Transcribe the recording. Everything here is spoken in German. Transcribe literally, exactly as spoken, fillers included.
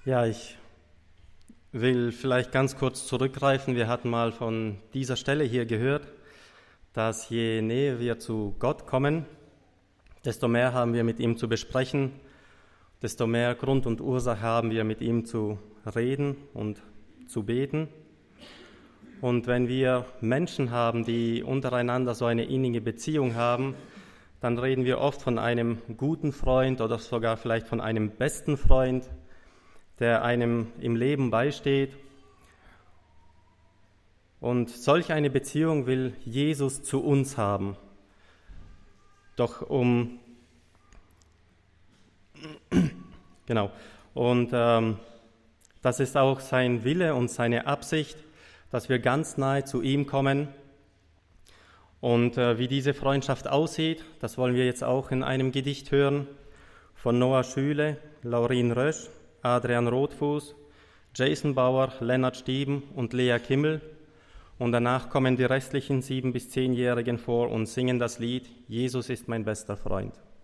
Ja, ich will vielleicht ganz kurz zurückgreifen. Wir hatten mal von dieser Stelle hier gehört, dass je näher wir zu Gott kommen, desto mehr haben wir mit ihm zu besprechen, desto mehr Grund und Ursache haben wir mit ihm zu reden und zu beten. Und wenn wir Menschen haben, die untereinander so eine innige Beziehung haben, dann reden wir oft von einem guten Freund oder sogar vielleicht von einem besten Freund, der einem im Leben beisteht. Und solch eine Beziehung will Jesus zu uns haben. Doch um, genau, und ähm, das ist auch sein Wille und seine Absicht, dass wir ganz nahe zu ihm kommen. Und äh, wie diese Freundschaft aussieht, das wollen wir jetzt auch in einem Gedicht hören von Noah Schüle, Laurin Rösch, Adrian Rothfuß, Jason Bauer, Lennart Stieben und Lea Kimmel. Und danach kommen die restlichen sieben- bis zehnjährigen vor und singen das Lied Jesus ist mein bester Freund.